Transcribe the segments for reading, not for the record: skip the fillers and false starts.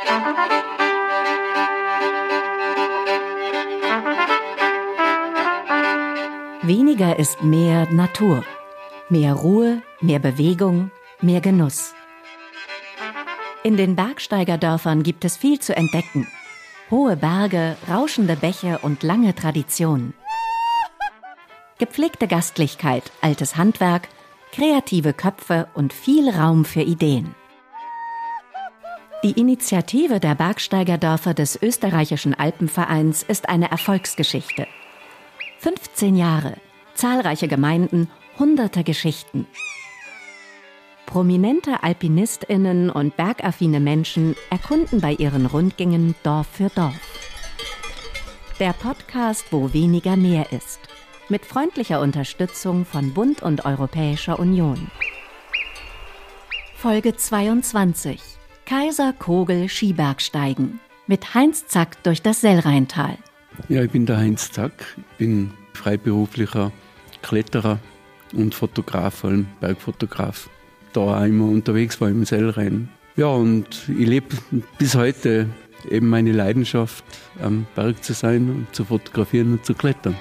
Weniger ist mehr Natur. Mehr Ruhe, mehr Bewegung, mehr Genuss. In den Bergsteigerdörfern gibt es viel zu entdecken. Hohe Berge, rauschende Bäche und lange Traditionen. Gepflegte Gastlichkeit, altes Handwerk, kreative Köpfe und viel Raum für Ideen. Die Initiative der Bergsteigerdörfer des österreichischen Alpenvereins ist eine Erfolgsgeschichte. 15 Jahre, zahlreiche Gemeinden, hunderte Geschichten. Prominente AlpinistInnen und bergaffine Menschen erkunden bei ihren Rundgängen Dorf für Dorf. Der Podcast, wo weniger mehr ist. Mit freundlicher Unterstützung von Bund und Europäischer Union. Folge 22. Kaiser-Kogel Skibergsteigen. Mit Heinz Zack durch das Sellrheintal. Ja, ich bin der Heinz Zack. Ich bin freiberuflicher Kletterer und Fotograf, vor allem Bergfotograf. Da auch immer unterwegs war im Sellrhein. Ja, und ich lebe bis heute eben meine Leidenschaft, am Berg zu sein und zu fotografieren und zu klettern.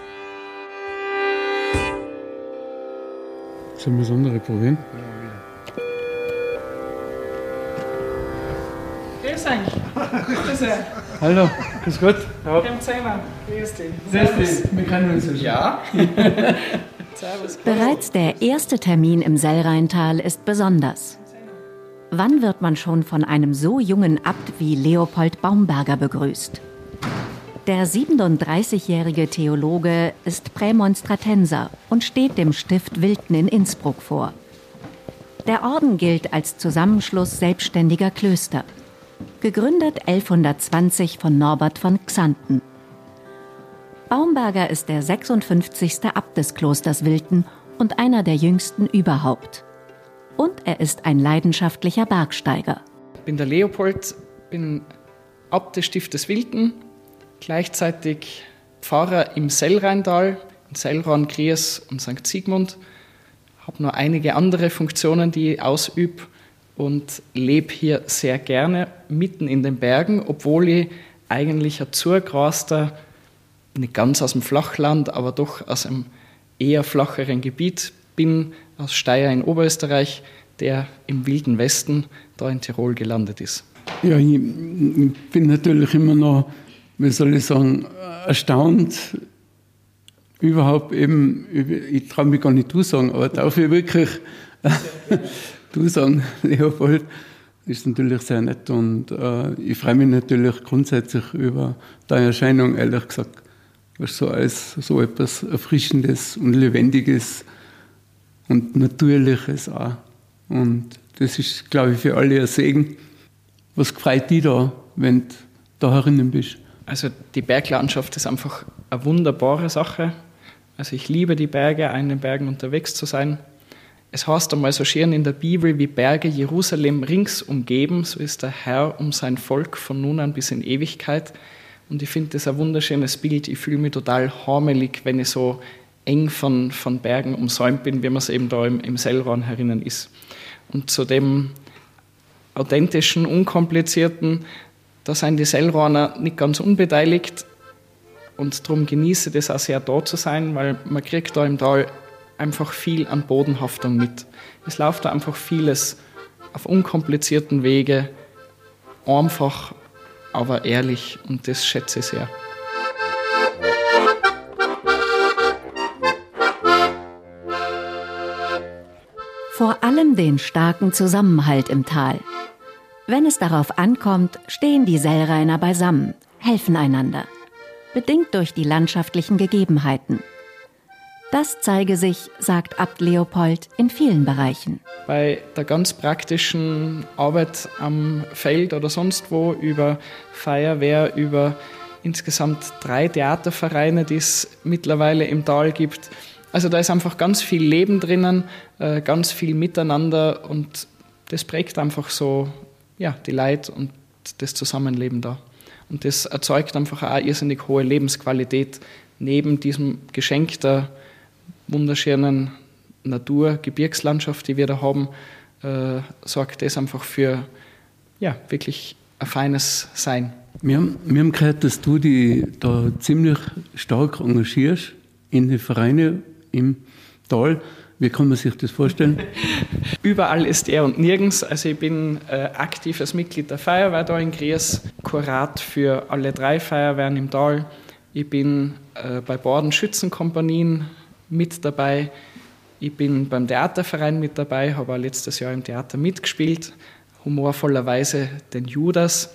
Sollen wir das andere probieren? Grüß euch. Grüß euch. Hallo, grüß Gott. Ja. Grüß dich. Grüß dich. Wir kennen uns ja schon. Ja. Servus. Bereits der erste Termin im Sellrheintal ist besonders. Wann wird man schon von einem so jungen Abt wie Leopold Baumberger begrüßt? Der 37-jährige Theologe ist Prämonstratenser und steht dem Stift Wilten in Innsbruck vor. Der Orden gilt als Zusammenschluss selbstständiger Klöster. Gegründet 1120 von Norbert von Xanten. Baumberger ist der 56. Abt des Klosters Wilten und einer der jüngsten überhaupt. Und er ist ein leidenschaftlicher Bergsteiger. Ich bin der Leopold, bin Abt des Stiftes Wilten, gleichzeitig Pfarrer im Sellrheintal, in Sellrhorn, Gries und St. Sigmund. Habe noch einige andere Funktionen, die ich ausübe und lebe hier sehr gerne mitten in den Bergen, obwohl ich eigentlich ein zugraster, nicht ganz aus dem Flachland, aber doch aus einem eher flacheren Gebiet bin, aus Steyr in Oberösterreich, der im wilden Westen da in Tirol gelandet ist. Ja, ich bin natürlich immer noch, wie soll ich sagen, erstaunt, überhaupt eben, ich traue mich gar nicht du sagen, aber darf ich wirklich du sagen, Leopold, ist natürlich sehr nett und ich freue mich natürlich grundsätzlich über deine Erscheinung, ehrlich gesagt, was so als so etwas Erfrischendes und Lebendiges und Natürliches auch. Und das ist, glaube ich, für alle ein Segen. Was freut dich da, wenn du da herinnen bist? Also die Berglandschaft ist einfach eine wunderbare Sache. Also ich liebe die Berge, in den Bergen unterwegs zu sein. Es heißt einmal so schön in der Bibel, wie Berge Jerusalem rings umgeben, so ist der Herr um sein Volk von nun an bis in Ewigkeit. Und ich finde das ein wunderschönes Bild. Ich fühle mich total heimelig, wenn ich so eng von Bergen umsäumt bin, wie man es eben da im Sellrhorn herinnen ist. Und zu dem authentischen, unkomplizierten, da sind die Sellrhorner nicht ganz unbeteiligt. Und darum genieße ich das auch sehr, da zu sein, weil man kriegt da im Tal einfach viel an Bodenhaftung mit. Es läuft da einfach vieles auf unkomplizierten Wege, einfach, aber ehrlich, und das schätze ich sehr. Vor allem den starken Zusammenhalt im Tal. Wenn es darauf ankommt, stehen die Sellrheiner beisammen, helfen einander. Bedingt durch die landschaftlichen Gegebenheiten. Das zeige sich, sagt Abt Leopold, in vielen Bereichen. Bei der ganz praktischen Arbeit am Feld oder sonst wo, über Feuerwehr, über insgesamt 3 Theatervereine, die es mittlerweile im Tal gibt. Also da ist einfach ganz viel Leben drinnen, ganz viel Miteinander und das prägt einfach so die Leute und das Zusammenleben da. Und das erzeugt einfach auch irrsinnig hohe Lebensqualität neben diesem Geschenk der wunderschönen Natur, Gebirgslandschaft, die wir da haben, sorgt das einfach für wirklich ein feines Sein. Wir haben gehört, dass du dich da ziemlich stark engagierst in den Vereinen im Tal. Wie kann man sich das vorstellen? Überall ist er und nirgends. Also ich bin aktives Mitglied der Feuerwehr da in Gries, Kurat für alle 3 Feuerwehren im Tal. Ich bin bei Bordenschützenkompanien mit dabei. Ich bin beim Theaterverein mit dabei, habe auch letztes Jahr im Theater mitgespielt, humorvollerweise den Judas.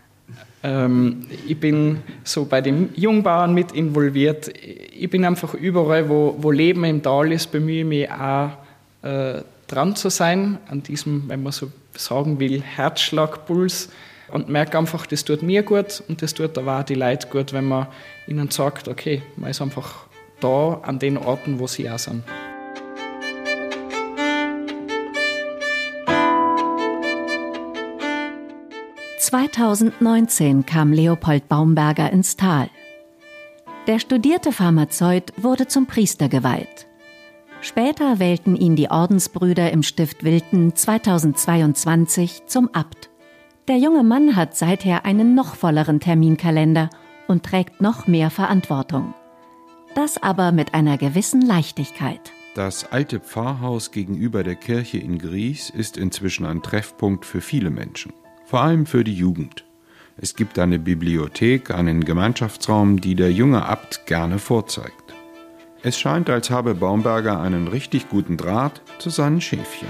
Ich bin so bei den Jungbauern mit involviert. Ich bin einfach überall, wo Leben im Tal ist, bemühe ich mich auch dran zu sein, an diesem, wenn man so sagen will, Herzschlagpuls, und merke einfach, das tut mir gut und das tut aber auch die Leute gut, wenn man ihnen sagt, okay, man ist einfach da an den Orten, wo sie auch sind. (2019) kam Leopold Baumberger ins Tal. Der studierte Pharmazeut wurde zum Priester geweiht. Später wählten ihn die Ordensbrüder im Stift Wilten 2022 zum Abt. Der junge Mann hat seither einen noch volleren Terminkalender und trägt noch mehr Verantwortung. Das aber mit einer gewissen Leichtigkeit. Das alte Pfarrhaus gegenüber der Kirche in Gries ist inzwischen ein Treffpunkt für viele Menschen. Vor allem für die Jugend. Es gibt eine Bibliothek, einen Gemeinschaftsraum, die der junge Abt gerne vorzeigt. Es scheint, als habe Baumberger einen richtig guten Draht zu seinen Schäfchen.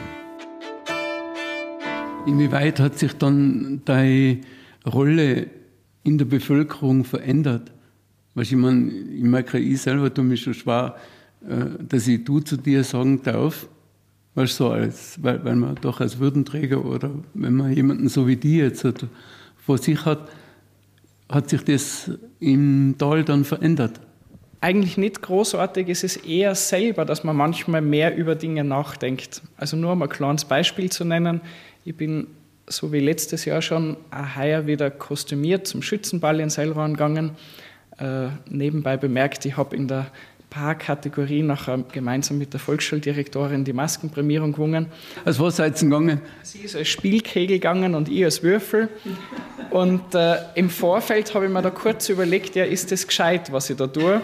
Inwieweit hat sich dann deine Rolle in der Bevölkerung verändert? Weißt, ich merke, ich selber tue mich schon schwer, dass ich du zu dir sagen darf. Weißt, so weil man doch als Würdenträger oder wenn man jemanden so wie die jetzt vor sich hat sich das im Tal dann verändert? Eigentlich nicht großartig, es ist eher selber, dass man manchmal mehr über Dinge nachdenkt. Also nur um ein kleines Beispiel zu nennen, ich bin, so wie letztes Jahr schon, auch heuer wieder kostümiert zum Schützenball in Seilran gegangen. Nebenbei bemerkt, ich habe in der Paarkategorie nachher gemeinsam mit der Volksschuldirektorin die Maskenprämierung gewonnen. Als was seid ihr gegangen? Sie ist als Spielkegel gegangen und ich als Würfel. Und im Vorfeld habe ich mir da kurz überlegt, ja, ist das gescheit, was ich da tue?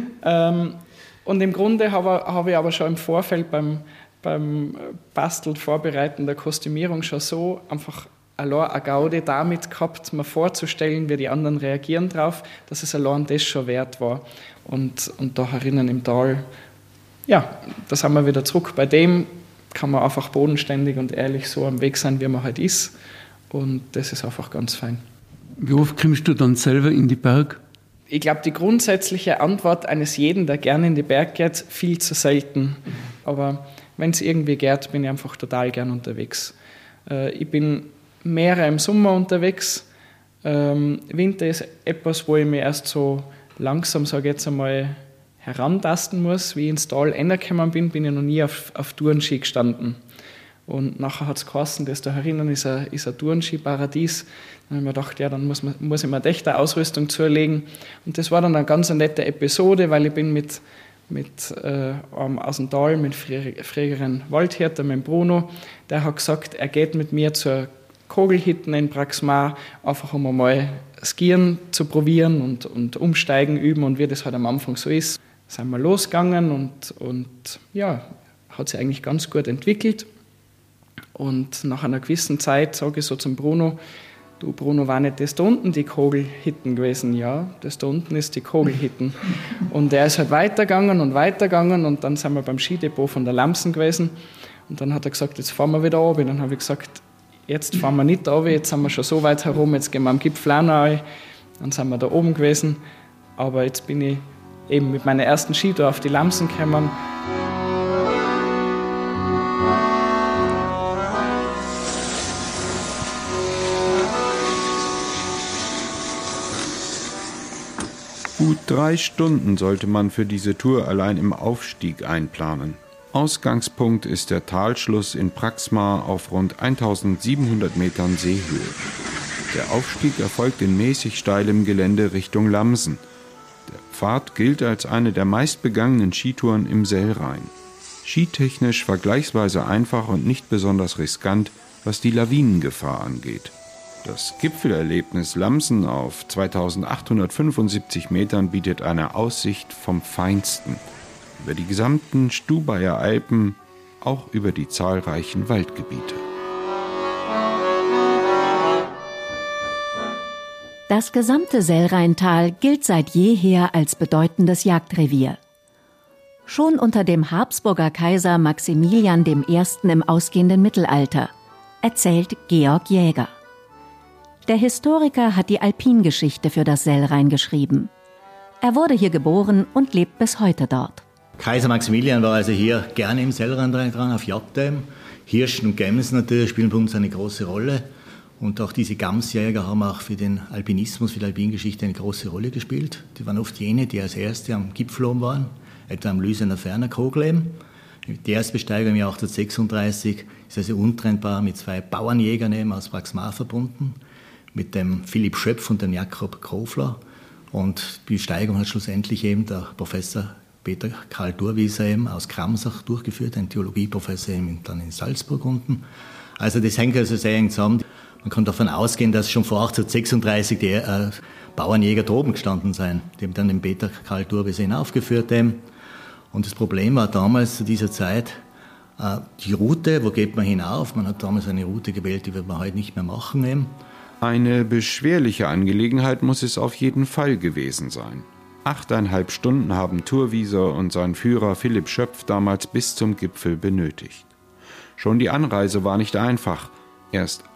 Und im Grunde habe ich aber schon im Vorfeld beim Basteln, Vorbereiten der Kostümierung schon so einfach allein eine Gaudi damit gehabt, mir vorzustellen, wie die anderen reagieren drauf, dass es allein das schon wert war. Und da herinnen im Tal, ja, da sind wir wieder zurück. Bei dem kann man einfach bodenständig und ehrlich so am Weg sein, wie man halt ist. Und das ist einfach ganz fein. Wie oft kommst du dann selber in die Berg? Ich glaube, die grundsätzliche Antwort eines jeden, der gerne in die Berg geht, viel zu selten. Aber wenn es irgendwie geht, bin ich einfach total gern unterwegs. Ich bin mehr im Sommer unterwegs. Winter ist etwas, wo ich mich erst so langsam, sage ich jetzt einmal, herantasten muss. Wie ich ins Tal reingekommen bin, bin ich noch nie auf Tourenski gestanden. Und nachher hat es geheißen, das da herinnen ist ein Tourenski-Paradies. Dann habe ich mir gedacht, ja, dann muss ich mir echt eine Ausrüstung zulegen. Und das war dann eine ganz nette Episode, weil ich bin mit aus dem Tal mit früheren Waldhirter, mit Bruno, der hat gesagt, er geht mit mir zur Kogelhitten in Praxmar, einfach um einmal Skieren zu probieren und Umsteigen üben und wie das halt am Anfang so ist. Sind wir losgegangen und ja, hat sich eigentlich ganz gut entwickelt. Und nach einer gewissen Zeit sage ich so zum Bruno, du Bruno, war nicht das da unten die Kogelhitten gewesen? Ja, das da unten ist die Kogelhitten. Und er ist halt weitergegangen und dann sind wir beim Skidepot von der Lamsen gewesen und dann hat er gesagt, jetzt fahren wir wieder runter. Dann habe ich gesagt, jetzt fahren wir nicht runter, jetzt sind wir schon so weit herum, jetzt gehen wir am Gipfel auch noch rein. Dann sind wir da oben gewesen, aber jetzt bin ich eben mit meiner ersten Skitour auf die Lamsen gekommen. Gut 3 Stunden sollte man für diese Tour allein im Aufstieg einplanen. Ausgangspunkt ist der Talschluss in Praxmar auf rund 1700 Metern Seehöhe. Der Aufstieg erfolgt in mäßig steilem Gelände Richtung Lamsen. Der Pfad gilt als eine der meistbegangenen Skitouren im Sellrhein. Skitechnisch vergleichsweise einfach und nicht besonders riskant, was die Lawinengefahr angeht. Das Gipfelerlebnis Lamsen auf 2875 Metern bietet eine Aussicht vom Feinsten über die gesamten Stubaier Alpen, auch über die zahlreichen Waldgebiete. Das gesamte Sellrheintal gilt seit jeher als bedeutendes Jagdrevier. Schon unter dem Habsburger Kaiser Maximilian I. im ausgehenden Mittelalter, erzählt Georg Jäger. Der Historiker hat die Alpingeschichte für das Sellrhein geschrieben. Er wurde hier geboren und lebt bis heute dort. Kaiser Maximilian war also hier gerne im Sellrhein dran, auf Jagdheim. Hirschen und Gämsen natürlich spielen bei uns eine große Rolle. Und auch diese Gamsjäger haben auch für den Alpinismus, für die Alpingeschichte eine große Rolle gespielt. Die waren oft jene, die als Erste am Gipfel oben waren, etwa am Lüsener Ferner Kogleben. Die Erstbesteigung im Jahr 1836 ist also untrennbar mit zwei Bauernjägern eben aus Praxmar verbunden, mit dem Philipp Schöpf und dem Jakob Krofler. Und die Besteigung hat schlussendlich eben der Professor Peter Karl Durwieser eben aus Kramsach durchgeführt, ein Theologieprofessor eben dann in Salzburg unten. Also das hängt also sehr eng zusammen. Man kann davon ausgehen, dass schon vor 1836 die Bauernjäger da oben gestanden sind. Die haben dann den Peter Karl Durwieser hinaufgeführt eben. Und das Problem war damals zu dieser Zeit, die Route, wo geht man hinauf? Man hat damals eine Route gewählt, die wird man heute nicht mehr machen eben. Eine beschwerliche Angelegenheit muss es auf jeden Fall gewesen sein. 8,5 Stunden haben Turwieser und sein Führer Philipp Schöpf damals bis zum Gipfel benötigt. Schon die Anreise war nicht einfach. Erst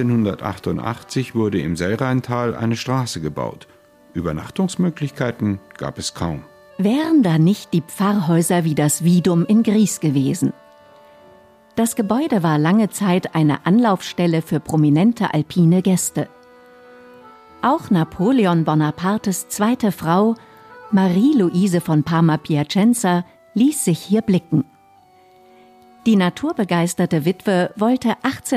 1888 wurde im Sellrheintal eine Straße gebaut. Übernachtungsmöglichkeiten gab es kaum. Wären da nicht die Pfarrhäuser wie das Widum in Gries gewesen? Das Gebäude war lange Zeit eine Anlaufstelle für prominente alpine Gäste. Auch Napoleon Bonapartes zweite Frau, Marie-Louise von Parma-Piacenza, ließ sich hier blicken. Die naturbegeisterte Witwe wollte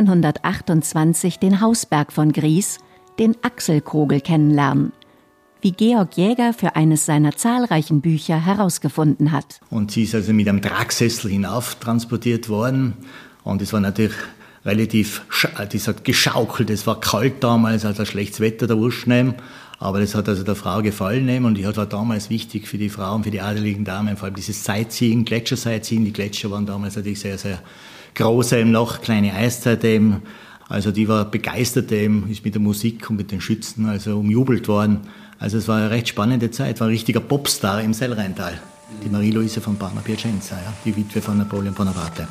1828 den Hausberg von Gries, den Axelkogel, kennenlernen, wie Georg Jäger für eines seiner zahlreichen Bücher herausgefunden hat. Und sie ist also mit einem Tragsessel hinauf transportiert worden. Und es war natürlich relativ, das hat geschaukelt, es war kalt damals, also schlechtes Wetter, der Wuschnehm. Aber das hat also der Frau gefallen und die war damals wichtig für die Frauen, für die adeligen Damen, vor allem dieses Sightseeing, Gletschersightseeing. Die Gletscher waren damals natürlich sehr, sehr groß eben noch, kleine Eiszeit eben. Also die war begeistert eben, ist mit der Musik und mit den Schützen also umjubelt worden. Also es war eine recht spannende Zeit, war ein richtiger Popstar im Sellrheintal. Die Marie-Louise von Parma-Piacenza, ja, die Witwe von Napoleon Bonaparte.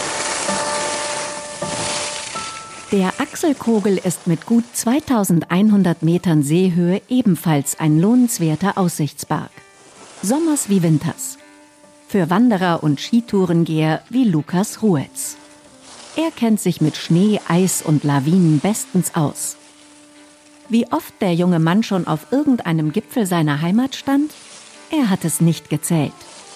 Der Axelkogel ist mit gut 2100 Metern Seehöhe ebenfalls ein lohnenswerter Aussichtsberg. Sommers wie winters. Für Wanderer und Skitourengeher wie Lukas Ruetz. Er kennt sich mit Schnee, Eis und Lawinen bestens aus. Wie oft der junge Mann schon auf irgendeinem Gipfel seiner Heimat stand? Er hat es nicht gezählt.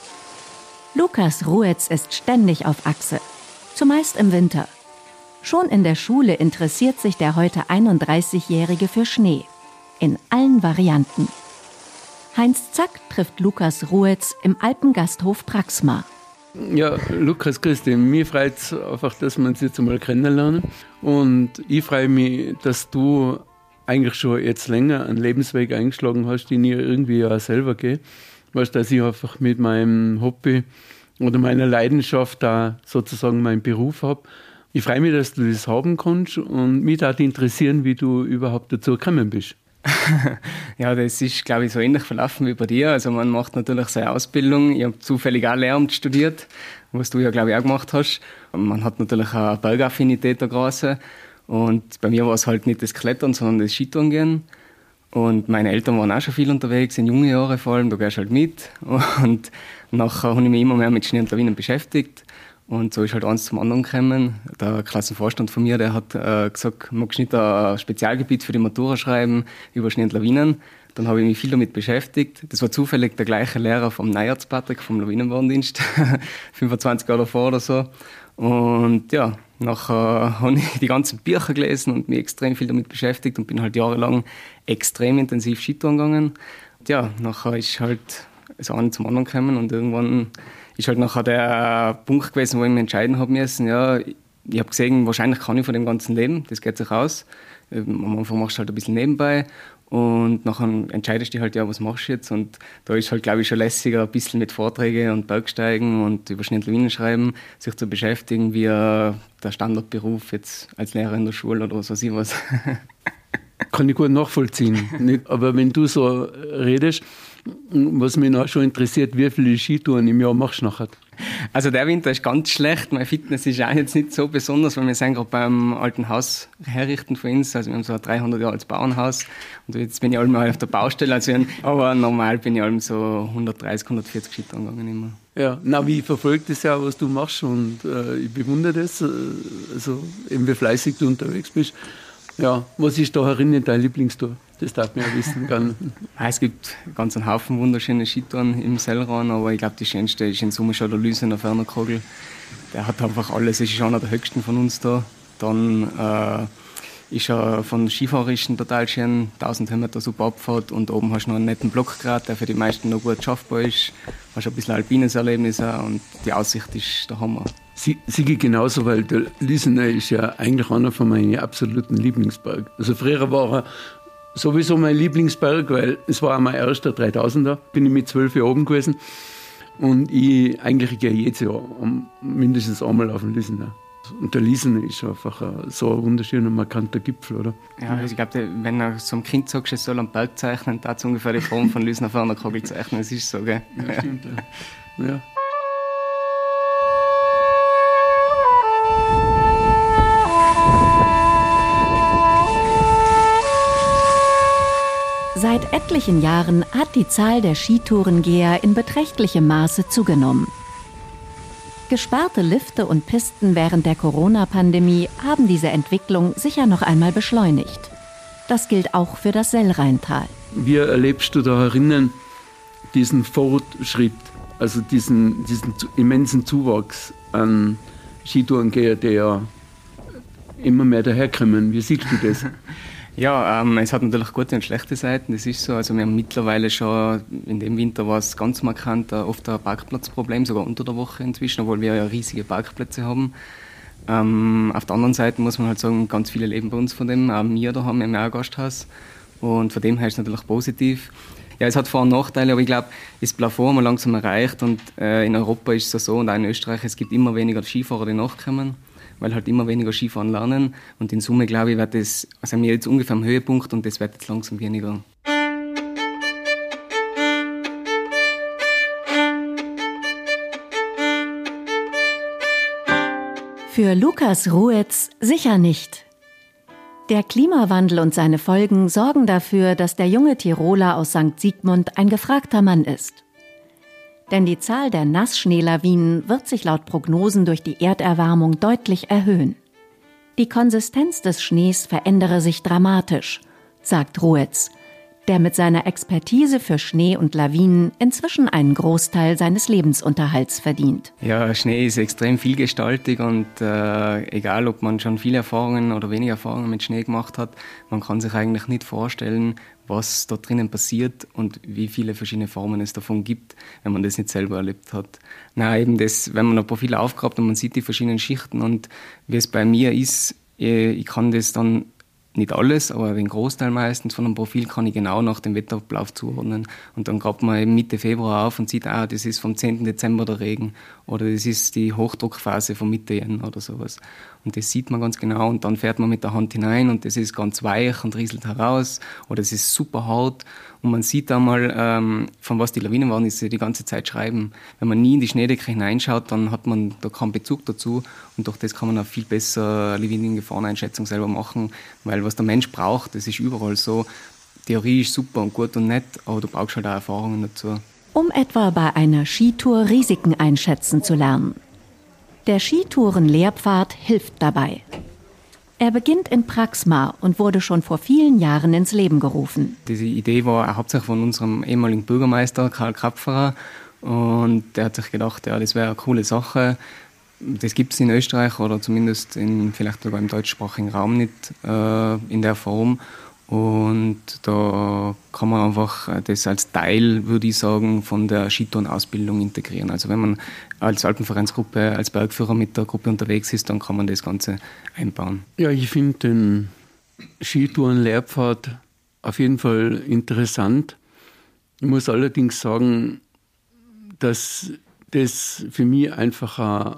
Lukas Ruetz ist ständig auf Achse, zumeist im Winter. Schon in der Schule interessiert sich der heute 31-Jährige für Schnee. In allen Varianten. Heinz Zack trifft Lukas Ruetz im Alpengasthof Praxmar. Ja, Lukas, grüß dich. Mir freut es einfach, dass wir uns jetzt einmal kennenlernen. Und ich freue mich, dass du eigentlich schon jetzt länger einen Lebensweg eingeschlagen hast, den ich irgendwie ja selber gehe. Weißt, dass ich einfach mit meinem Hobby oder meiner Leidenschaft da sozusagen meinen Beruf habe. Ich freue mich, dass du das haben kannst und mich würde interessieren, wie du überhaupt dazu gekommen bist. Ja, das ist, glaube ich, so ähnlich verlaufen wie bei dir. Also man macht natürlich seine Ausbildung. Ich habe zufällig auch Lehramt studiert, was du ja, glaube ich, auch gemacht hast. Und man hat natürlich auch eine Bergaffinität da draußen. Und bei mir war es halt nicht das Klettern, sondern das Skitouren gehen. Und meine Eltern waren auch schon viel unterwegs, in jungen Jahren vor allem, da gehst du halt mit. Und nachher habe ich mich immer mehr mit Schnee und Lawinen beschäftigt. Und so ist halt eins zum anderen gekommen. Der Klassenvorstand von mir, der hat gesagt, magst du nicht ein Spezialgebiet für die Matura schreiben über Schnee und Lawinen? Dann habe ich mich viel damit beschäftigt. Das war zufällig der gleiche Lehrer vom Neyerz Patrick, vom Lawinenwarndienst, 25 Jahre davor oder so. Und ja, nachher habe ich die ganzen Bücher gelesen und mich extrem viel damit beschäftigt und bin halt jahrelang extrem intensiv Skitouren gegangen. Und ja, nachher ist halt das eine zum anderen gekommen und irgendwann ist halt nachher der Punkt gewesen, wo ich mich entscheiden habe müssen, ja, ich habe gesehen, wahrscheinlich kann ich von dem Ganzen leben, das geht sich aus. Am Anfang machst du halt ein bisschen nebenbei und nachher entscheidest du dich halt, ja, was machst du jetzt? Und da ist halt, glaube ich, schon lässiger, ein bisschen mit Vorträgen und Bergsteigen und über Schnee und Lawinen schreiben, sich zu beschäftigen, wie der Standardberuf jetzt als Lehrer in der Schule oder so was. Kann ich gut nachvollziehen. Aber wenn du so redest, was mich noch schon interessiert, wie viele Skitouren im Jahr machst du nachher? Also der Winter ist ganz schlecht. Meine Fitness ist auch jetzt nicht so besonders, weil wir sind gerade beim alten Haus herrichten von uns. Also wir haben so ein 300 Jahre altes Bauernhaus und jetzt bin ich allem auf der Baustelle. Aber normal bin ich allem so 130, 140 Skitouren gegangen immer. Ja, na, wie verfolgt das ja, was du machst und ich bewundere das, also eben wie fleißig du unterwegs bist. Ja, was ist da herinnen dein Lieblingstour? Das darf man ja wissen. Es gibt ganz einen Haufen wunderschöne Skitouren im Sellrhein, aber ich glaube, die schönste ist in Summe schon der Lüsener Fernerkogel. Der hat einfach alles, es ist einer der höchsten von uns da. Dann ist er von Skifahrerischen total schön, 1000 Höhenmeter super Abfahrt und oben hast du noch einen netten Blockgrad, der für die meisten noch gut schaffbar ist. Hast ein bisschen alpines Erlebnis auch und die Aussicht ist der Hammer. Sigi genauso, weil der Lüsener ist ja eigentlich einer von meinen absoluten Lieblingsbergen. Also früher war er sowieso mein Lieblingsberg, weil es war auch mein erster 3000er. Bin ich mit 12 Jahren oben gewesen und ich eigentlich gehe jedes Jahr mindestens einmal auf den Lüsener. Und der Lüsener ist einfach so ein wunderschöner, markanter Gipfel, oder? Ja, also ich glaube, wenn er so einem Kind sagst, es soll einen Berg zeichnen, da hat ungefähr die Form von Lüsener Fernerkogel zeichnen. Das ist so, gell? Ja, stimmt. Ja. Seit etlichen Jahren hat die Zahl der Skitourengeher in beträchtlichem Maße zugenommen. Gesperrte Lifte und Pisten während der Corona-Pandemie haben diese Entwicklung sicher noch einmal beschleunigt. Das gilt auch für das Sellrheintal. Wie erlebst du da herinnen diesen Fortschritt, also diesen immensen Zuwachs an Skitourengeher, die ja immer mehr daherkommen? Wie siehst du das? Ja, es hat natürlich gute und schlechte Seiten, das ist so. Also wir haben mittlerweile schon, in dem Winter war es ganz markant, oft ein Parkplatzproblem, sogar unter der Woche inzwischen, obwohl wir ja riesige Parkplätze haben. Auf der anderen Seite muss man halt sagen, ganz viele leben bei uns von dem. Auch wir da haben wir auch ein Gasthaus und von dem her ist es natürlich positiv. Ja, es hat Vor- und Nachteile, aber ich glaube, das Plafond haben wir langsam erreicht und in Europa ist es so und auch in Österreich, es gibt immer weniger Skifahrer, die nachkommen, weil halt immer weniger Skifahren lernen und in Summe, glaube ich, wird das, also wir jetzt ungefähr am Höhepunkt und das wird jetzt langsam weniger. Für Lukas Ruetz sicher nicht. Der Klimawandel und seine Folgen sorgen dafür, dass der junge Tiroler aus St. Sigmund ein gefragter Mann ist. Denn die Zahl der Nassschneelawinen wird sich laut Prognosen durch die Erderwärmung deutlich erhöhen. Die Konsistenz des Schnees verändere sich dramatisch, sagt Ruetz, der mit seiner Expertise für Schnee und Lawinen inzwischen einen Großteil seines Lebensunterhalts verdient. Ja, Schnee ist extrem vielgestaltig und egal, ob man schon viele Erfahrungen oder wenige Erfahrungen mit Schnee gemacht hat, man kann sich eigentlich nicht vorstellen, was da drinnen passiert und wie viele verschiedene Formen es davon gibt, wenn man das nicht selber erlebt hat. Nein, eben das, wenn man ein Profil aufgrabt und man sieht die verschiedenen Schichten und wie es bei mir ist, ich kann das dann nicht alles, aber den Großteil meistens von einem Profil kann ich genau nach dem Wetterablauf zuordnen. Und dann grabt man eben Mitte Februar auf und sieht, das ist vom 10. Dezember der Regen oder das ist die Hochdruckphase von Mitte Jänner oder sowas. Und das sieht man ganz genau und dann fährt man mit der Hand hinein und das ist ganz weich und rieselt heraus oder es ist super hart und man sieht einmal, von was die Lawinenwarnisse die ganze Zeit schreiben. Wenn man nie in die Schneedecke hineinschaut, dann hat man da keinen Bezug dazu und durch das kann man auch viel besser Lawinengefahreneinschätzung selber machen, weil was der Mensch braucht, das ist überall so. Theorie ist super und gut und nett, aber du brauchst halt auch Erfahrungen dazu. Um etwa bei einer Skitour Risiken einschätzen zu lernen. Der Skitouren-Lehrpfad hilft dabei. Er beginnt in Praxmar und wurde schon vor vielen Jahren ins Leben gerufen. Diese Idee war auch hauptsächlich von unserem ehemaligen Bürgermeister Karl Krapferer und der hat sich gedacht, ja, das wäre eine coole Sache. Das gibt es in Österreich oder zumindest vielleicht sogar im deutschsprachigen Raum nicht in der Form. Und da kann man einfach das als Teil, würde ich sagen, von der Skitourenausbildung integrieren. Also wenn man als Alpenvereinsgruppe, als Bergführer mit der Gruppe unterwegs ist, dann kann man das Ganze einbauen. Ja, ich finde Skitouren-Lehrpfad auf jeden Fall interessant. Ich muss allerdings sagen, dass das für mich einfach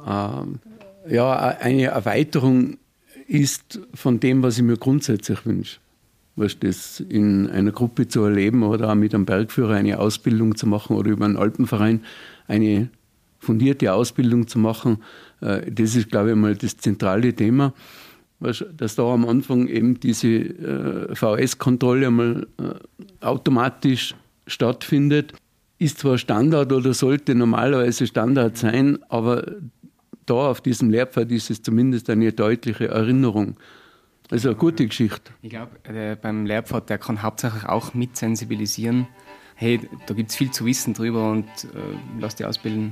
eine Erweiterung ist von dem, was ich mir grundsätzlich wünsche. Was das in einer Gruppe zu erleben oder auch mit einem Bergführer eine Ausbildung zu machen oder über einen Alpenverein eine fundierte Ausbildung zu machen, das ist, glaube ich, mal das zentrale Thema. Dass da am Anfang eben diese VS-Kontrolle einmal automatisch stattfindet, ist zwar Standard oder sollte normalerweise Standard sein, aber da auf diesem Lehrpfad ist es zumindest eine deutliche Erinnerung. Also eine gute Geschichte. Ich glaube, beim Lehrpfad, der kann hauptsächlich auch mit sensibilisieren. Hey, da gibt es viel zu wissen drüber und lass dich ausbilden.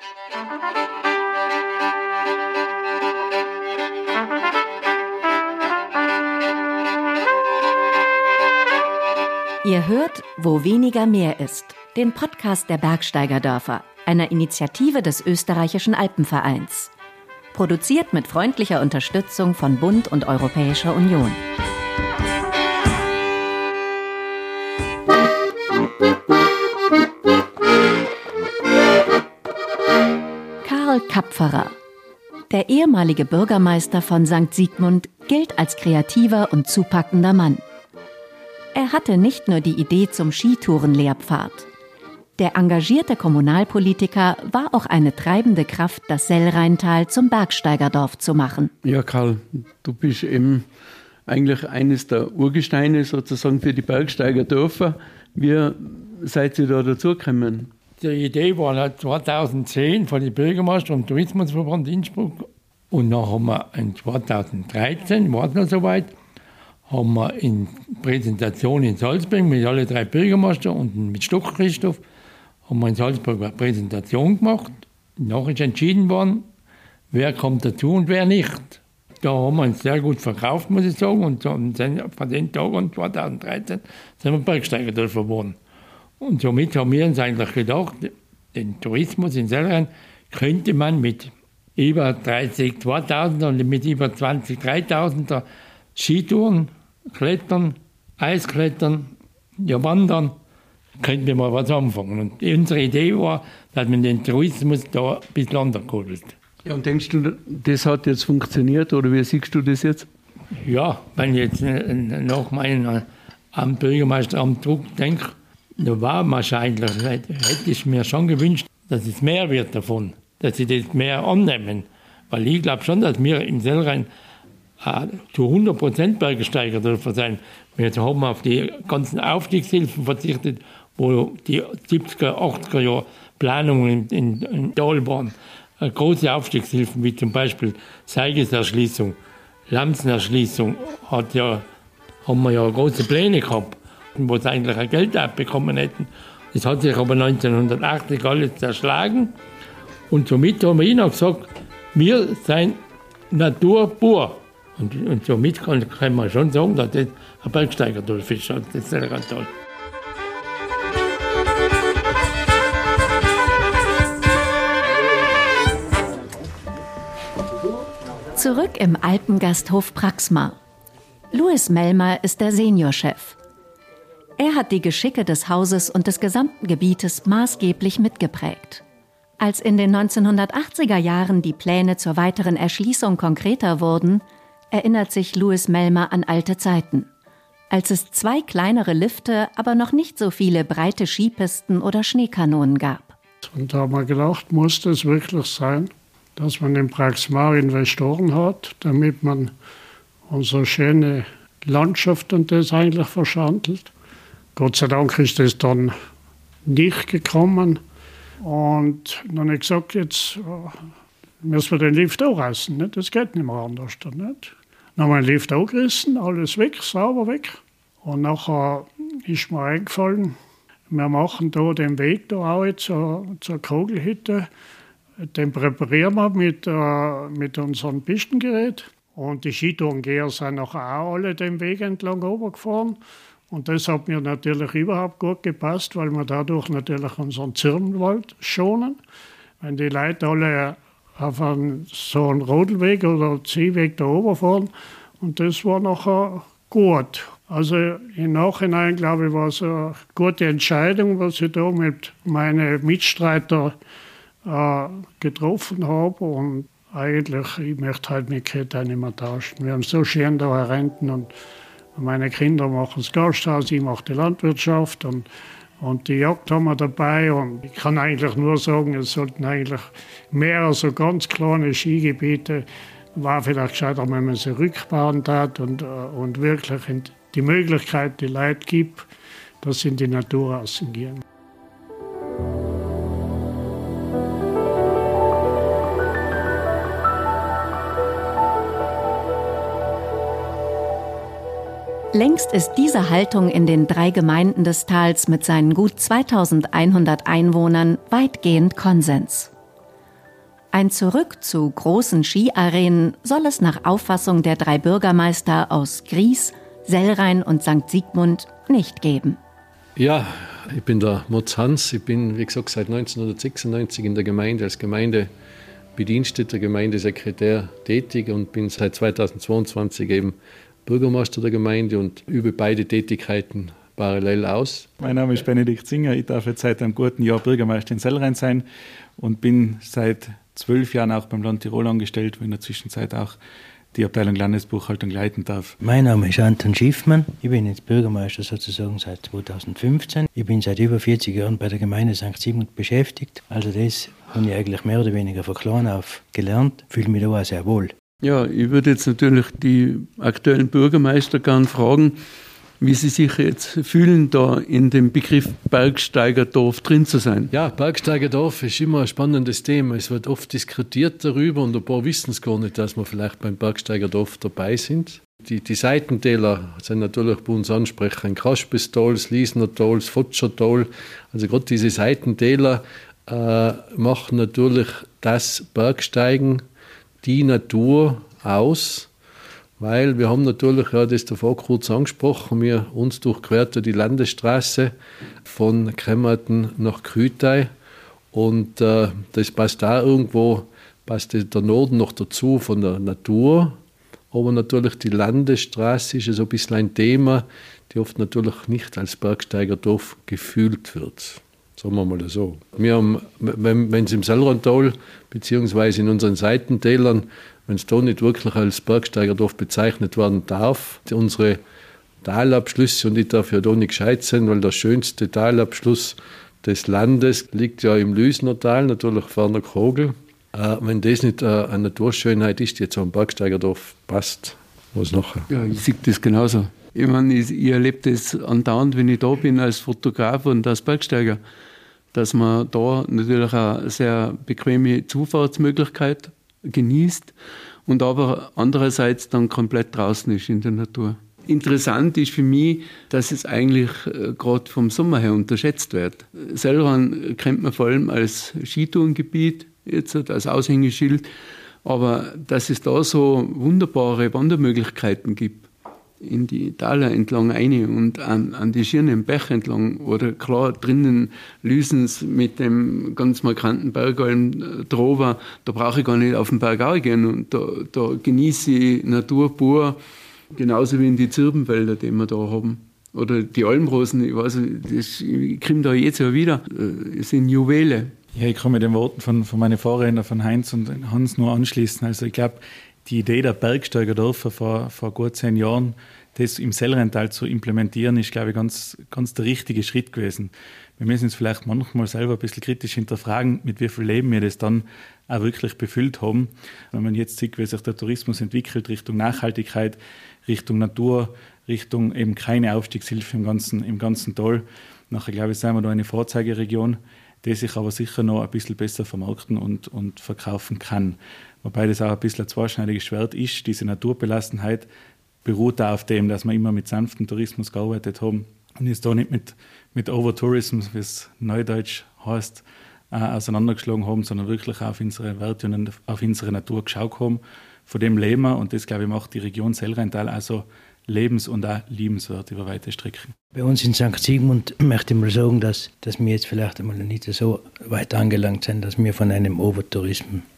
Ihr hört Wo weniger mehr ist, den Podcast der Bergsteigerdörfer, einer Initiative des Österreichischen Alpenvereins. Produziert mit freundlicher Unterstützung von Bund und Europäischer Union. Karl Kapferer. Der ehemalige Bürgermeister von St. Sigmund gilt als kreativer und zupackender Mann. Er hatte nicht nur die Idee zum Skitourenlehrpfad. Der engagierte Kommunalpolitiker war auch eine treibende Kraft, das Sellrheintal zum Bergsteigerdorf zu machen. Ja, Karl, du bist eben eigentlich eines der Urgesteine sozusagen für die Bergsteigerdörfer. Wie seid ihr da dazugekommen? Die Idee war 2010 von den Bürgermeister und Tourismusverband Innsbruck. Und dann haben wir in 2013, war es noch soweit, haben wir in Präsentation in Salzburg mit alle 3 Bürgermeister und mit Stock Christoph haben wir in Salzburg eine Präsentation gemacht. Nachher ist entschieden worden, wer kommt dazu und wer nicht. Da haben wir uns sehr gut verkauft, muss ich sagen. Und von den Tagen 2013 sind wir Bergsteigerdörfer geworden. Und somit haben wir uns eigentlich gedacht, den Tourismus in Sellrhein könnte man mit über 30.000 und mit über 20.000 Skitouren, Klettern, Eisklettern, ja Wandern, könnten wir mal was anfangen. Und unsere Idee war, dass man den Tourismus da ein bisschen runtergeholt ist. Ja, und denkst du, das hat jetzt funktioniert oder wie siehst du das jetzt? Ja, wenn ich jetzt nach meinem Bürgermeisteramt zurückdenke, da war wahrscheinlich, hätte ich mir schon gewünscht, dass es mehr wird davon, dass sie das mehr annehmen. Weil ich glaube schon, dass wir im Sellrhein zu 100% Bergsteiger dürfen sein. Wir haben auf die ganzen Aufstiegshilfen verzichtet, wo die 70er, 80er Jahre Planungen in Tal waren. Große Aufstiegshilfen, wie zum Beispiel Seigeserschließung, Lamsenerschließung, haben wir ja große Pläne gehabt, wo sie eigentlich ein Geld abbekommen hätten. Das hat sich aber 1980 alles zerschlagen. Und somit haben wir ihnen gesagt, wir sind Natur pur. Und somit kann man schon sagen, dass das ein Bergsteigerdorf ist, das Sellrheintal. Zurück im Alpengasthof Praxmar. Louis Mellmer ist der Seniorchef. Er hat die Geschicke des Hauses und des gesamten Gebietes maßgeblich mitgeprägt. Als in den 1980er Jahren die Pläne zur weiteren Erschließung konkreter wurden, erinnert sich Louis Mellmer an alte Zeiten. Als es 2 kleinere Lifte, aber noch nicht so viele breite Skipisten oder Schneekanonen gab. Und da haben wir gedacht, muss das wirklich sein, dass man in Praxmar Investoren hat, damit man unsere schöne Landschaft und das eigentlich verschandelt. Gott sei Dank ist das dann nicht gekommen. Und dann habe ich gesagt, jetzt müssen wir den Lift auch reißen. Nicht? Das geht nicht mehr anders. Nicht? Dann haben wir den Lift auch gerissen, alles weg, sauber weg. Und nachher ist mir eingefallen, wir machen da den Weg da auch jetzt zur Kogelhütte. Den präparieren wir mit unserem Pistengerät. Und die Skitourengeher sind nachher auch alle den Weg entlang runtergefahren. Und das hat mir natürlich überhaupt gut gepasst, weil wir dadurch natürlich unseren Zirbenwald schonen. Wenn die Leute alle auf so einen Rodelweg oder Ziehweg da oben fahren. Und das war nachher gut. Also im Nachhinein, glaube ich, war es eine gute Entscheidung, was ich da mit meinen Mitstreitern getroffen habe. Und eigentlich, ich möchte halt mit Kette nicht mehr tauschen. Wir haben so schön da Renten und meine Kinder machen das Gasthaus, ich mache die Landwirtschaft und die Jagd haben wir dabei. Und ich kann eigentlich nur sagen, es sollten eigentlich mehr so ganz kleine Skigebiete, war vielleicht gescheiter, wenn man sie rückbauen tat und wirklich die Möglichkeit, die Leute gibt, dass sie in die Natur rausgehen. Längst ist diese Haltung in den 3 Gemeinden des Tals mit seinen gut 2100 Einwohnern weitgehend Konsens. Ein Zurück zu großen Skiarenen soll es nach Auffassung der 3 Bürgermeister aus Gries, Sellrhein und St. Sigmund nicht geben. Ja, ich bin der Motz Hans. Ich bin, wie gesagt, seit 1996 in der Gemeinde als Gemeindebediensteter, Gemeindesekretär tätig und bin seit 2022 eben Bürgermeister der Gemeinde und übe beide Tätigkeiten parallel aus. Mein Name ist Benedikt Singer. Ich darf jetzt seit einem guten Jahr Bürgermeister in Sellrhein sein und bin seit 12 Jahren auch beim Land Tirol angestellt, wo in der Zwischenzeit auch die Abteilung Landesbuchhaltung leiten darf. Mein Name ist Anton Schiffmann. Ich bin jetzt Bürgermeister sozusagen seit 2015. Ich bin seit über 40 Jahren bei der Gemeinde St. Sigmund beschäftigt. Also das habe ich eigentlich mehr oder weniger von klein auf gelernt. Fühle mich da auch sehr wohl. Ja, ich würde jetzt natürlich die aktuellen Bürgermeister gern fragen, wie sie sich jetzt fühlen, da in dem Begriff Bergsteigerdorf drin zu sein. Ja, Bergsteigerdorf ist immer ein spannendes Thema. Es wird oft diskutiert darüber und ein paar wissen es gar nicht, dass wir vielleicht beim Bergsteigerdorf dabei sind. Die Seitentäler sind natürlich bei uns ansprechen. Kaspestal, Liesnertal, das Fotschertal. Also gerade diese Seitentäler machen natürlich das Bergsteigen, die Natur aus. Weil wir haben natürlich, ja, das davor kurz angesprochen, uns durchquert die Landesstraße von Kremmerten nach Kütei und das passt da irgendwo, passt der Norden noch dazu von der Natur, aber natürlich die Landesstraße ist so ein bisschen ein Thema, die oft natürlich nicht als Bergsteigerdorf gefühlt wird. Sagen wir mal so. Wir haben, wenn es im Sellrheintal beziehungsweise in unseren Seitentälern, wenn es da nicht wirklich als Bergsteigerdorf bezeichnet werden darf, unsere Talabschlüsse, und ich darf ja da nicht gescheit sein, weil der schönste Talabschluss des Landes liegt ja im Lüsnertal, natürlich ferner Kogel. Wenn das nicht eine Naturschönheit ist, die jetzt am Bergsteigerdorf passt, was nachher? Ja, ich sehe das genauso. Ich meine, ich erlebe das andauernd, wenn ich da bin als Fotograf und als Bergsteiger, dass man da natürlich eine sehr bequeme Zufahrtsmöglichkeit genießt und aber andererseits dann komplett draußen ist in der Natur. Interessant ist für mich, dass es eigentlich gerade vom Sommer her unterschätzt wird. Sellrhein kennt man vor allem als Skitourengebiet, jetzt als Aushängeschild, aber dass es da so wunderbare Wandermöglichkeiten gibt, in die Täler entlang rein und an die schönen Bäche entlang oder klar drinnen Lüsens mit dem ganz markanten Bergalm drüber, da brauche ich gar nicht auf den Berg gehen und da genieße ich Natur pur, genauso wie in die Zirbenwälder, die wir da haben. Oder die Almrosen, ich weiß, ich komme da jetzt ja wieder, es sind Juwele. Ja, ich kann mit den Worten von meinen Vorrednern, von Heinz und Hans, nur anschließen. Also ich glaube, die Idee der Bergsteigerdörfer vor gut 10 Jahren, das im Sellrheintal zu implementieren, ist, glaube ich, ganz, ganz der richtige Schritt gewesen. Wir müssen uns vielleicht manchmal selber ein bisschen kritisch hinterfragen, mit wie viel Leben wir das dann auch wirklich befüllt haben. Wenn man jetzt sieht, wie sich der Tourismus entwickelt, Richtung Nachhaltigkeit, Richtung Natur, Richtung eben keine Aufstiegshilfe im ganzen Tal. Nachher, glaube ich, sind wir da eine Vorzeigeregion, die sich aber sicher noch ein bisschen besser vermarkten und verkaufen kann. Wobei das auch ein bisschen ein zweischneidiges Schwert ist. Diese Naturbelassenheit beruht auch auf dem, dass wir immer mit sanftem Tourismus gearbeitet haben und jetzt da nicht mit Overtourism, wie es neudeutsch heißt, auseinandergeschlagen haben, sondern wirklich auf unsere Werte und auf unsere Natur geschaut haben. Von dem leben wir und das, glaube ich, macht die Region Sellrheintal also lebens- und auch liebenswert über weite Strecken. Bei uns in St. Sigmund möchte ich mal sagen, dass wir jetzt vielleicht einmal nicht so weit angelangt sind, dass wir von einem Overtourismus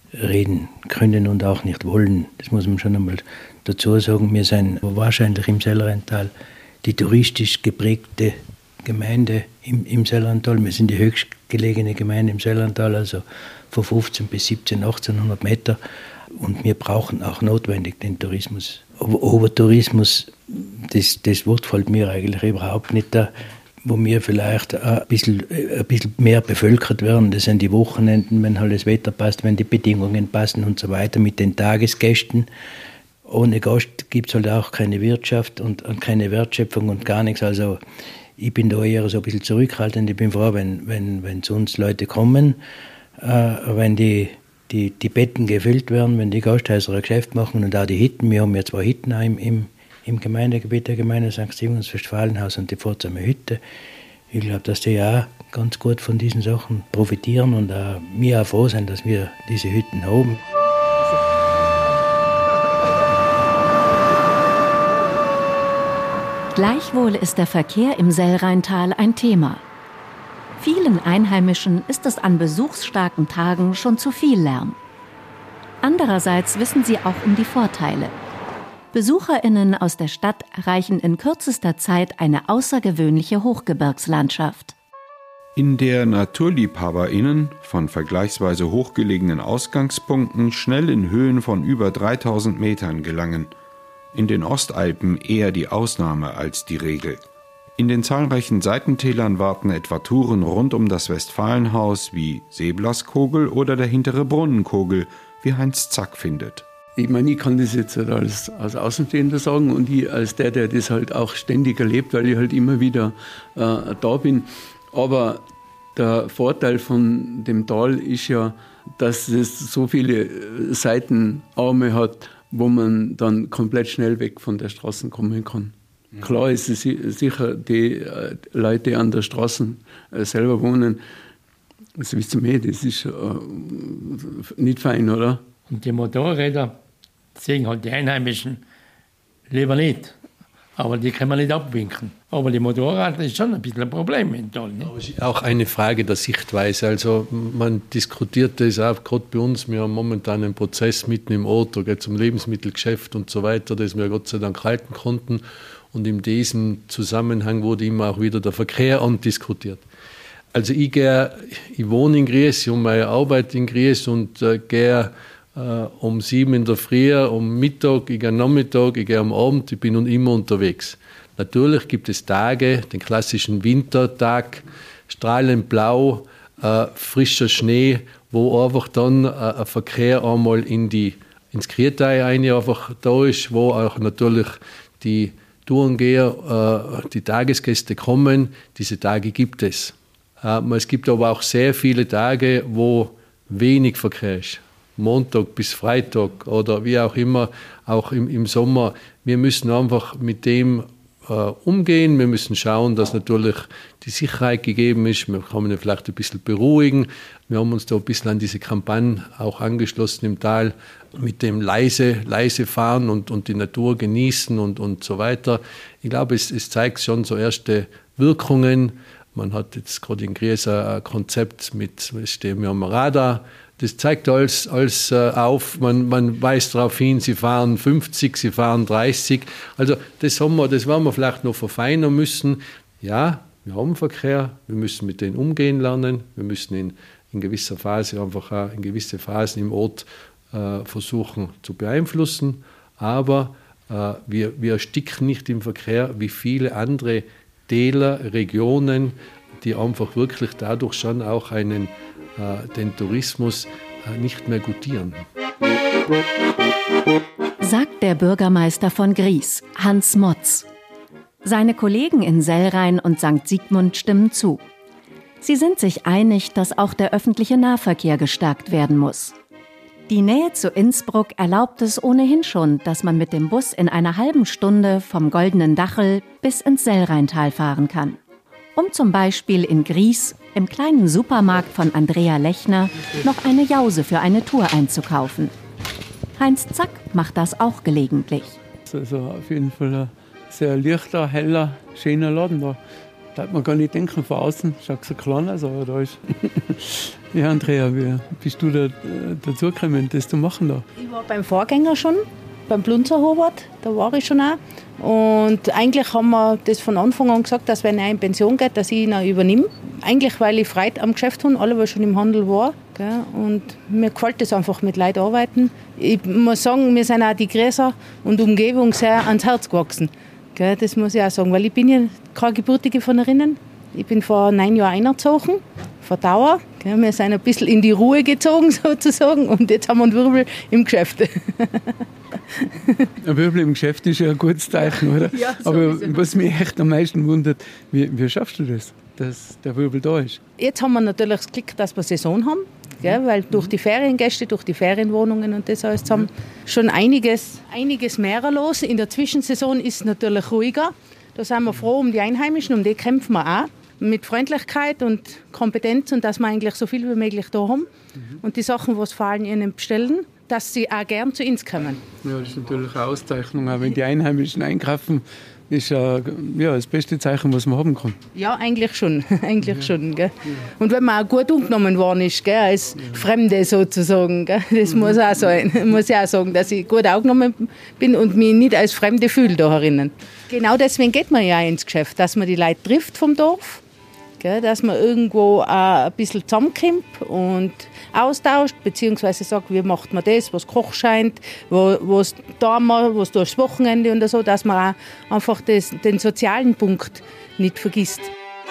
reden können und auch nicht wollen. Das muss man schon einmal dazu sagen. Wir sind wahrscheinlich im Sellrheintal die touristisch geprägte Gemeinde im Sellrheintal. Wir sind die höchstgelegene Gemeinde im Sellrheintal, also von 15 bis 17, 1800 Meter. Und wir brauchen auch notwendig den Tourismus. Aber Tourismus, das Wort fällt mir eigentlich überhaupt nicht da. Wo wir vielleicht ein bisschen mehr bevölkert werden, das sind die Wochenenden, wenn halt das Wetter passt, wenn die Bedingungen passen und so weiter, mit den Tagesgästen. Ohne Gast gibt es halt auch keine Wirtschaft und keine Wertschöpfung und gar nichts. Also ich bin da eher so ein bisschen zurückhaltend. Ich bin froh, wenn zu uns Leute kommen, wenn die Betten gefüllt werden, wenn die Gasthäuser ein Geschäft machen und auch die Hütten. Wir haben ja 2 Hütten im Gemeindegebiet der Gemeinde St. Stephanus, Westfalenhaus und die Pforzheimer Hütte. Ich glaube, dass die auch ganz gut von diesen Sachen profitieren und wir auch froh sind, dass wir diese Hütten haben. Gleichwohl ist der Verkehr im Sellrheintal ein Thema. Vielen Einheimischen ist es an besuchsstarken Tagen schon zu viel Lärm. Andererseits wissen sie auch um die Vorteile. BesucherInnen aus der Stadt erreichen in kürzester Zeit eine außergewöhnliche Hochgebirgslandschaft. In der NaturliebhaberInnen von vergleichsweise hochgelegenen Ausgangspunkten schnell in Höhen von über 3000 Metern gelangen. In den Ostalpen eher die Ausnahme als die Regel. In den zahlreichen Seitentälern warten etwa Touren rund um das Westfalenhaus wie Seeblaskogel oder der hintere Brunnenkogel, wie Heinz Zack findet. Ich meine, ich kann das jetzt halt als Außenstehender sagen und ich als der das halt auch ständig erlebt, weil ich halt immer wieder da bin. Aber der Vorteil von dem Tal ist ja, dass es so viele Seitenarme hat, wo man dann komplett schnell weg von der Straße kommen kann. Mhm. Klar ist es sicher, die Leute, die an der Straße selber wohnen, das wissen wir, das ist nicht fein, oder? Und die Motorräder sehen halt die Einheimischen lieber nicht. Aber die kann man nicht abwinken. Aber die Motorräder ist schon ein bisschen ein Problem im Tal. Ne? Aber es ist auch eine Frage der Sichtweise. Also man diskutiert das auch gerade bei uns. Wir haben momentan einen Prozess mitten im Ort, da geht es um Lebensmittelgeschäft und so weiter, das wir Gott sei Dank halten konnten. Und in diesem Zusammenhang wurde immer auch wieder der Verkehr andiskutiert. Also ich wohne in Gries, ich habe meine Arbeit in Gries und gehe um 7 in der Früh, um Mittag, ich gehe am Nachmittag, ich gehe am Abend, ich bin nun immer unterwegs. Natürlich gibt es Tage, den klassischen Wintertag, strahlend blau, frischer Schnee, wo einfach dann ein Verkehr einmal ins Krietei einfach da ist, wo auch natürlich die Tourengeher, die Tagesgäste kommen. Diese Tage gibt es. Es gibt aber auch sehr viele Tage, wo wenig Verkehr ist. Montag bis Freitag oder wie auch immer, auch im Sommer. Wir müssen einfach mit dem umgehen. Wir müssen schauen, dass natürlich die Sicherheit gegeben ist. Wir können ihn vielleicht ein bisschen beruhigen. Wir haben uns da ein bisschen an diese Kampagne auch angeschlossen im Tal mit dem leise fahren und die Natur genießen und so weiter. Ich glaube, es zeigt schon so erste Wirkungen. Man hat jetzt gerade in Gries ein Konzept mit, stehen wir am Radar. Das zeigt alles auf, man weist darauf hin, sie fahren 50, sie fahren 30. Also das werden wir vielleicht noch verfeinern müssen. Ja, wir haben Verkehr, wir müssen mit denen umgehen lernen, wir müssen in gewisser Phase einfach auch in gewisse Phasen im Ort versuchen zu beeinflussen. Aber wir ersticken nicht im Verkehr wie viele andere Täler, Regionen, die einfach wirklich dadurch schon auch den Tourismus nicht mehr gutieren. Sagt der Bürgermeister von Gries, Hans Motz. Seine Kollegen in Sellrhein und St. Sigmund stimmen zu. Sie sind sich einig, dass auch der öffentliche Nahverkehr gestärkt werden muss. Die Nähe zu Innsbruck erlaubt es ohnehin schon, dass man mit dem Bus in einer halben Stunde vom Goldenen Dachel bis ins Sellrheintal fahren kann. Um zum Beispiel in Gries im kleinen Supermarkt von Andrea Lechner noch eine Jause für eine Tour einzukaufen. Heinz Zack macht das auch gelegentlich. Also auf jeden Fall ein sehr lichter, heller, schöner Laden da. darf man gar nicht denken, von außen schaut so klein aus, aber da ist... Ja, Andrea, wie bist du dazu gekommen, das zu machen da? Ich war beim Vorgänger schon, beim Blunzer Hobart, da war ich schon auch. Und eigentlich haben wir das von Anfang an gesagt, dass wenn er in Pension geht, dass ich ihn auch übernehme. Eigentlich, weil ich Freude am Geschäft habe, alle, was schon im Handel war. Gell? Und mir gefällt es einfach, mit Leuten arbeiten. Ich muss sagen, mir sind auch die Gräser und Umgebung sehr ans Herz gewachsen. Gell? Das muss ich auch sagen, weil ich bin ja keine gebürtige von Rinnen. Ich bin vor 9 Jahren eingezogen, vor Dauer. Gell? Wir sind ein bisschen in die Ruhe gezogen sozusagen und jetzt haben wir einen Wirbel im Geschäft. Ein Wirbel im Geschäft ist ja ein gutes Zeichen, oder? Ja, aber was mich echt am meisten wundert, wie schaffst du das, dass der Wirbel da ist? Jetzt haben wir natürlich das Glück, dass wir Saison haben, gell? Weil durch die Feriengäste, durch die Ferienwohnungen und das alles haben schon einiges mehr los. In der Zwischensaison ist es natürlich ruhiger. Da sind wir froh um die Einheimischen, um die kämpfen wir auch. Mit Freundlichkeit und Kompetenz und dass wir eigentlich so viel wie möglich da haben. Und die Sachen, was fallen, ihnen bestellen, dass sie auch gern zu uns kommen. Ja, das ist natürlich eine Auszeichnung. Auch wenn die Einheimischen einkaufen, ist ja das beste Zeichen, was man haben kann. Ja, eigentlich schon. Schon, gell? Und wenn man auch gut angenommen worden ist, gell, als Fremde sozusagen, gell, das muss auch sein. Muss ich auch sagen, dass ich gut angenommen bin und mich nicht als Fremde fühle da herinnen. Genau deswegen geht man ja ins Geschäft, dass man die Leute trifft vom Dorf. Gell, dass man irgendwo ein bisschen zusammenkommt und austauscht, beziehungsweise sagt, wie macht man das, was Koch scheint, was da mal, was durchs Wochenende und so, dass man auch einfach den sozialen Punkt nicht vergisst.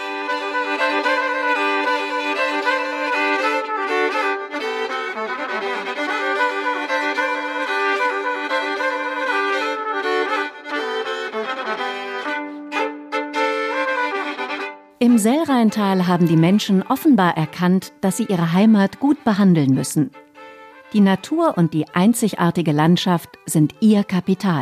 Im Sellrheintal haben die Menschen offenbar erkannt, dass sie ihre Heimat gut behandeln müssen. Die Natur und die einzigartige Landschaft sind ihr Kapital.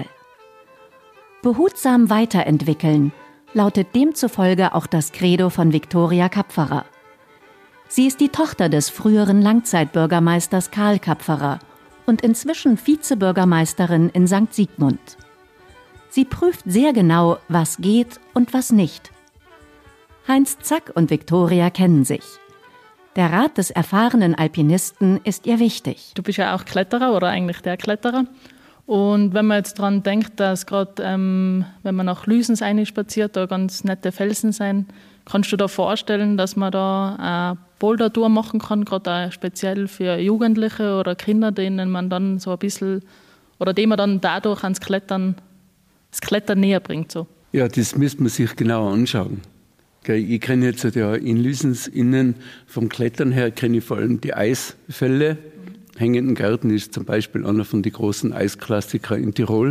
Behutsam weiterentwickeln lautet demzufolge auch das Credo von Viktoria Kapferer. Sie ist die Tochter des früheren Langzeitbürgermeisters Karl Kapferer und inzwischen Vizebürgermeisterin in St. Sigmund. Sie prüft sehr genau, was geht und was nicht. Heinz Zack und Viktoria kennen sich. Der Rat des erfahrenen Alpinisten ist ihr wichtig. Du bist ja auch Kletterer oder eigentlich der Kletterer. Und wenn man jetzt daran denkt, dass gerade, wenn man nach Lüsens spaziert, da ganz nette Felsen sind, kannst du dir vorstellen, dass man da eine Bouldertour machen kann, gerade speziell für Jugendliche oder Kinder, denen man dann so ein bisschen, oder denen man dann dadurch das Klettern näher bringt. So. Ja, das müsste man sich genauer anschauen. Ich kenne jetzt ja in Lüsens innen vom Klettern her, kenne ich vor allem die Eisfälle. Hängenden Gärten ist zum Beispiel einer von den großen Eisklassikern in Tirol.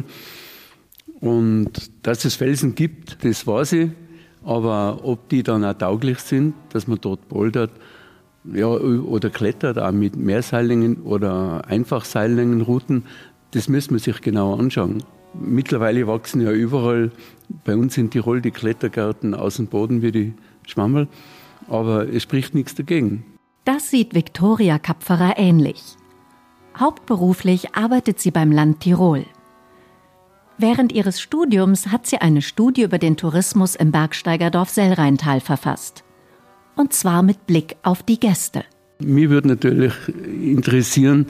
Und dass es Felsen gibt, das weiß ich. Aber ob die dann auch tauglich sind, dass man dort bouldert oder klettert, auch mit Mehrseillängen oder Einfachseillängenrouten, das müssen wir sich genauer anschauen. Mittlerweile wachsen ja überall bei uns in Tirol die Klettergärten aus dem Boden wie die Schwammerl, aber es spricht nichts dagegen. Das sieht Viktoria Kapferer ähnlich. Hauptberuflich arbeitet sie beim Land Tirol. Während ihres Studiums hat sie eine Studie über den Tourismus im Bergsteigerdorf Sellrheintal verfasst. Und zwar mit Blick auf die Gäste. Mich würde natürlich interessieren,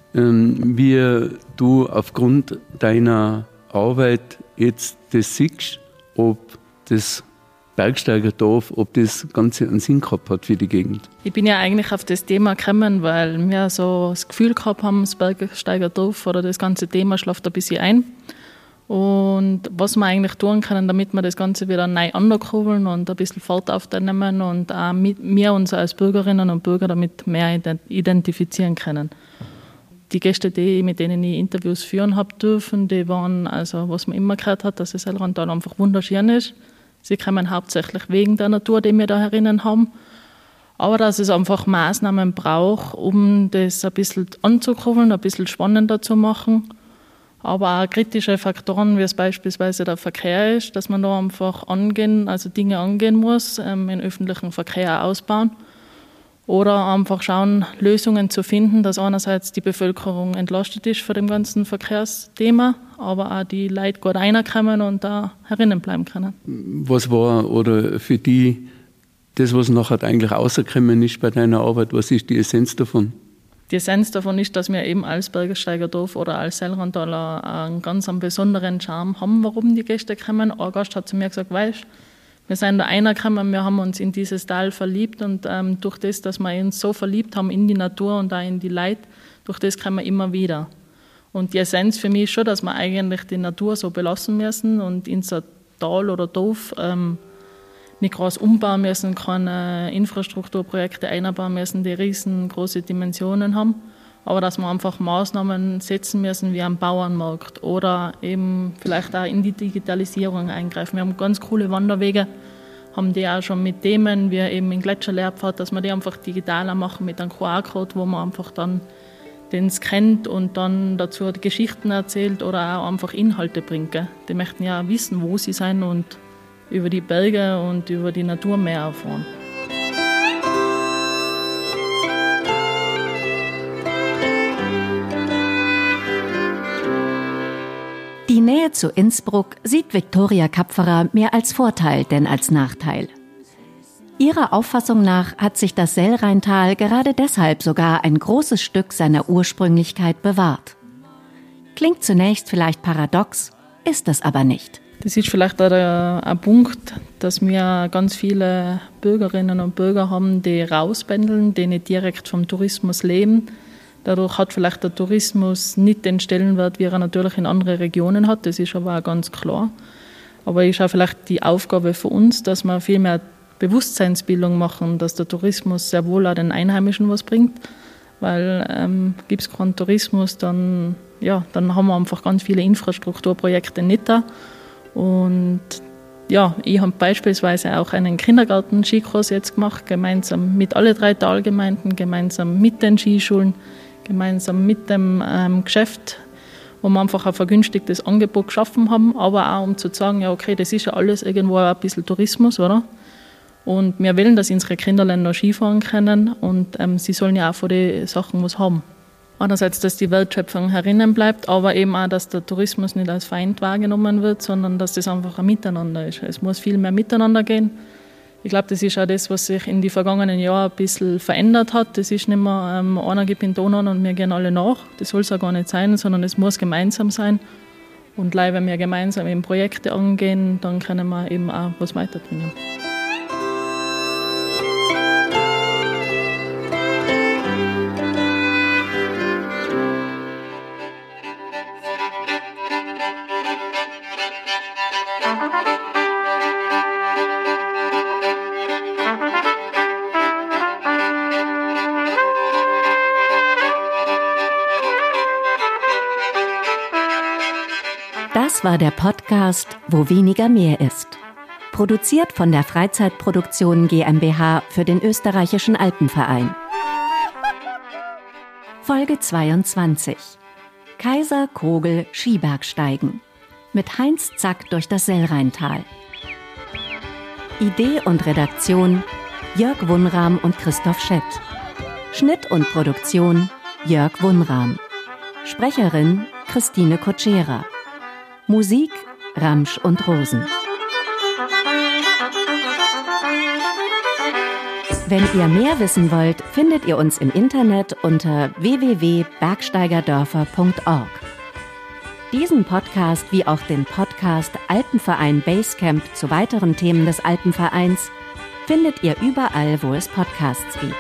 wie du aufgrund deiner Arbeit jetzt das siehst, ob das Bergsteigerdorf, ob das Ganze einen Sinn gehabt hat für die Gegend. Ich bin ja eigentlich auf das Thema gekommen, weil wir so das Gefühl gehabt haben, das Bergsteigerdorf oder das ganze Thema schläft ein bisschen ein. Und was wir eigentlich tun können, damit wir das Ganze wieder neu ankurbeln und ein bisschen Fahrt aufnehmen und auch wir uns als Bürgerinnen und Bürger damit mehr identifizieren können. Die Gäste, mit denen ich Interviews führen habe dürfen, die waren, also was man immer gehört hat, dass das Sellrheintal einfach wunderschön ist. Sie kommen hauptsächlich wegen der Natur, die wir da herinnen haben. Aber dass es einfach Maßnahmen braucht, um das ein bisschen anzukurbeln, ein bisschen spannender zu machen. Aber auch kritische Faktoren, wie es beispielsweise der Verkehr ist, dass man da einfach Dinge angehen muss, im öffentlichen Verkehr ausbauen. Oder einfach schauen, Lösungen zu finden, dass einerseits die Bevölkerung entlastet ist von dem ganzen Verkehrsthema, aber auch die Leute gut reinkommen und da herinnen bleiben können. Was war oder für die das, was nachher eigentlich rausgekommen ist bei deiner Arbeit, was ist die Essenz davon? Die Essenz davon ist, dass wir eben als Bergsteigerdorf oder als Sellrenntaler einen ganz besonderen Charme haben, warum die Gäste kommen. Ein Gast hat zu mir gesagt, weißt, wir sind da reingekommen, wir haben uns in dieses Tal verliebt und durch das, dass wir uns so verliebt haben in die Natur und auch in die Leute, durch das kommen wir immer wieder. Und die Essenz für mich ist schon, dass wir eigentlich die Natur so belassen müssen und in so Tal oder Dorf nicht groß umbauen müssen, keine Infrastrukturprojekte einbauen müssen, die riesengroße Dimensionen haben, aber dass wir einfach Maßnahmen setzen müssen wie am Bauernmarkt oder eben vielleicht auch in die Digitalisierung eingreifen. Wir haben ganz coole Wanderwege, haben die auch schon mit Themen wie eben in Gletscherlehrpfad, dass wir die einfach digitaler machen mit einem QR-Code, wo man einfach dann den scannt und dann dazu die Geschichten erzählt oder auch einfach Inhalte bringt. Gell? Die möchten ja wissen, wo sie sind und über die Berge und über die Natur mehr erfahren. Die Nähe zu Innsbruck sieht Viktoria Kapferer mehr als Vorteil denn als Nachteil. Ihrer Auffassung nach hat sich das Sellrheintal gerade deshalb sogar ein großes Stück seiner Ursprünglichkeit bewahrt. Klingt zunächst vielleicht paradox, ist es aber nicht. Das ist vielleicht auch ein Punkt, dass wir ganz viele Bürgerinnen und Bürger haben, die rauspendeln, die nicht direkt vom Tourismus leben. Dadurch hat vielleicht der Tourismus nicht den Stellenwert, wie er natürlich in anderen Regionen hat. Das ist aber auch ganz klar. Aber es ist auch vielleicht die Aufgabe für uns, dass wir viel mehr Bewusstseinsbildung machen, dass der Tourismus sehr wohl auch den Einheimischen was bringt. Weil gibt es keinen Tourismus, dann haben wir einfach ganz viele Infrastrukturprojekte nicht da. Und ja, ich habe beispielsweise auch einen Kindergarten-Skikurs jetzt gemacht, gemeinsam mit alle 3 Talgemeinden, gemeinsam mit den Skischulen, gemeinsam mit dem Geschäft, wo wir einfach ein vergünstigtes Angebot geschaffen haben, aber auch um zu sagen, ja okay, das ist ja alles irgendwo ein bisschen Tourismus, oder? Und wir wollen, dass unsere Kinder noch Skifahren können und sie sollen ja auch von den Sachen was haben. Einerseits, dass die Wertschöpfung herinnen bleibt, aber eben auch, dass der Tourismus nicht als Feind wahrgenommen wird, sondern dass das einfach ein Miteinander ist. Es muss viel mehr miteinander gehen. Ich glaube, das ist auch das, was sich in den vergangenen Jahren ein bisschen verändert hat. Das ist nicht mehr, einer gibt in den Ton an und wir gehen alle nach. Das soll es auch gar nicht sein, sondern es muss gemeinsam sein. Und wenn wir gemeinsam eben Projekte angehen, dann können wir eben auch was weiterbringen. Das war der Podcast Wo weniger mehr ist. Produziert von der Freizeitproduktion GmbH für den österreichischen Alpenverein. Folge 22. Kaiser Kogel Skibergsteigen. Mit Heinz Zack durch das Sellrheintal. Idee und Redaktion Jörg Wunram und Christoph Schett. Schnitt und Produktion Jörg Wunram. Sprecherin Christine Kotschera. Musik Ramsch und Rosen. Wenn ihr mehr wissen wollt, findet ihr uns im Internet unter www.bergsteigerdörfer.org. Diesen Podcast wie auch den Podcast Alpenverein Basecamp zu weiteren Themen des Alpenvereins findet ihr überall, wo es Podcasts gibt.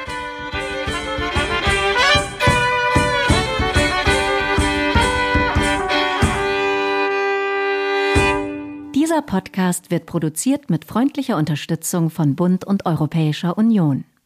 Dieser Podcast wird produziert mit freundlicher Unterstützung von Bund und Europäischer Union.